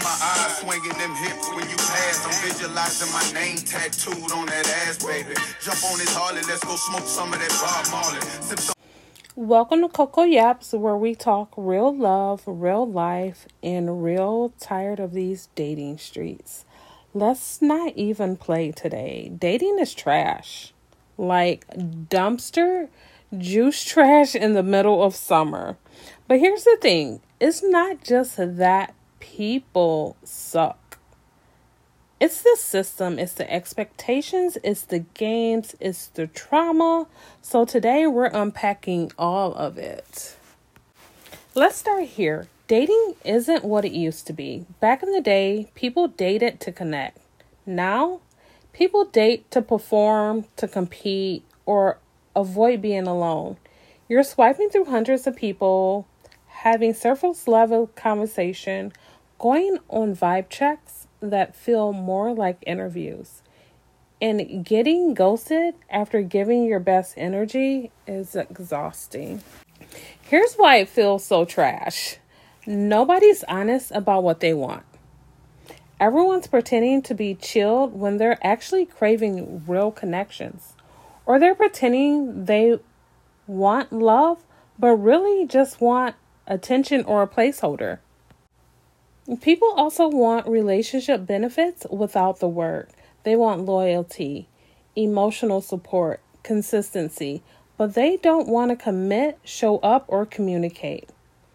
my eyes, swinging them hips when you pass. I'm visualizing my name tattooed on that ass, baby. Jump on this Harley, let's go smoke some of that Bob Marley. Welcome to Coco Yaps, where we talk real love, real life, and real tired of these dating streets. Let's not even play today. Dating is trash. Like dumpster juice trash in the middle of summer. But here's the thing. It's not just that people suck. It's the system, it's the expectations, it's the games, it's the trauma. So today we're unpacking all of it. Let's start here. Dating isn't what it used to be. Back in the day, people dated to connect. Now, people date to perform, to compete, or avoid being alone. You're swiping through hundreds of people, having surface level conversation, going on vibe checks that feel more like interviews. And getting ghosted after giving your best energy is exhausting. Here's why it feels so trash. Nobody's honest about what they want. Everyone's pretending to be chilled when they're actually craving real connections. Or they're pretending they want love, but really just want attention or a placeholder. People also want relationship benefits without the work. They want loyalty, emotional support, consistency, but they don't want to commit, show up, or communicate.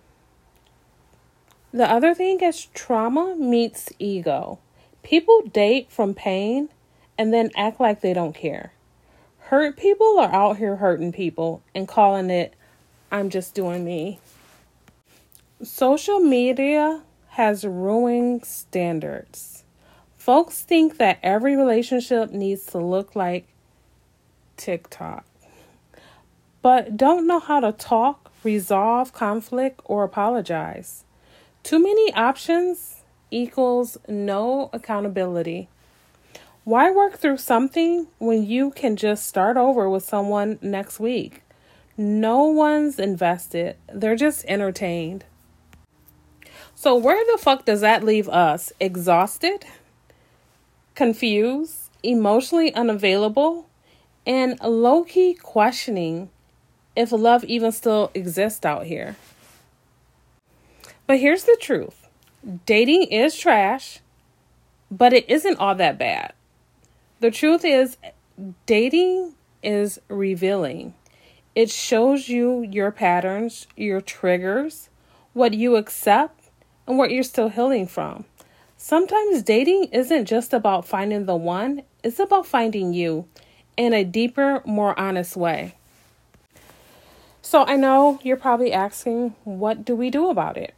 The other thing is trauma meets ego. People date from pain and then act like they don't care. Hurt people are out here hurting people and calling it, I'm just doing me. Social media has ruined standards. Folks think that every relationship needs to look like TikTok, but don't know how to talk, resolve conflict, or apologize. Too many options equals no accountability. Why work through something when you can just start over with someone next week? No one's invested. They're just entertained. So where the fuck does that leave us? Exhausted, confused, emotionally unavailable, and low-key questioning if love even still exists out here. But here's the truth. Dating is trash, but it isn't all that bad. The truth is, dating is revealing. It shows you your patterns, your triggers, what you accept, and what you're still healing from. Sometimes dating isn't just about finding the one, it's about finding you in a deeper, more honest way. So I know you're probably asking, what do we do about it?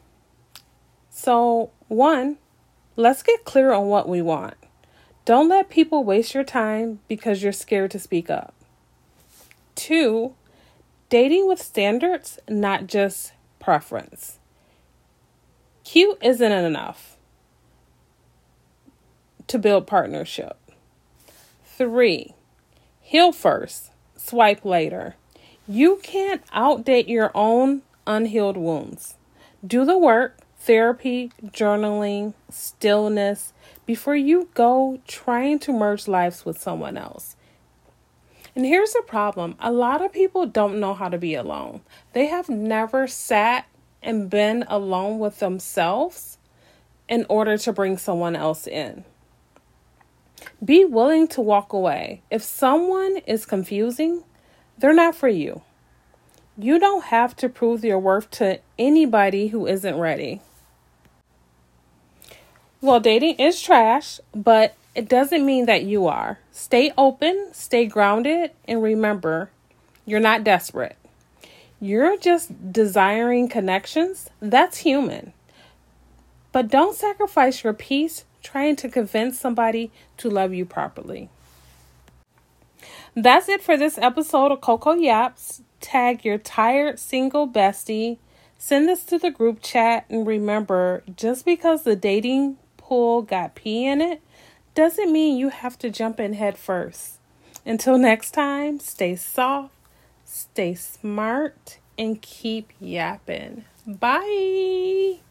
So 1, let's get clear on what we want. Don't let people waste your time because you're scared to speak up. 2, dating with standards, not just preference. Cute isn't enough to build partnership. 3, heal first, swipe later. You can't outdate your own unhealed wounds. Do the work, therapy, journaling, stillness, before you go trying to merge lives with someone else. And here's the problem. A lot of people don't know how to be alone. They have never sat and been alone with themselves in order to bring someone else in. Be willing to walk away. If someone is confusing, they're not for you. You don't have to prove your worth to anybody who isn't ready. Well, dating is trash, but it doesn't mean that you are. Stay open, stay grounded, and remember, you're not desperate. You're just desiring connections. That's human. But don't sacrifice your peace trying to convince somebody to love you properly. That's it for this episode of Coco Yaps. Tag your tired single bestie. Send this to the group chat. And remember, just because the dating pool got pee in it, doesn't mean you have to jump in head first. Until next time, stay soft, stay smart, and keep yapping. Bye.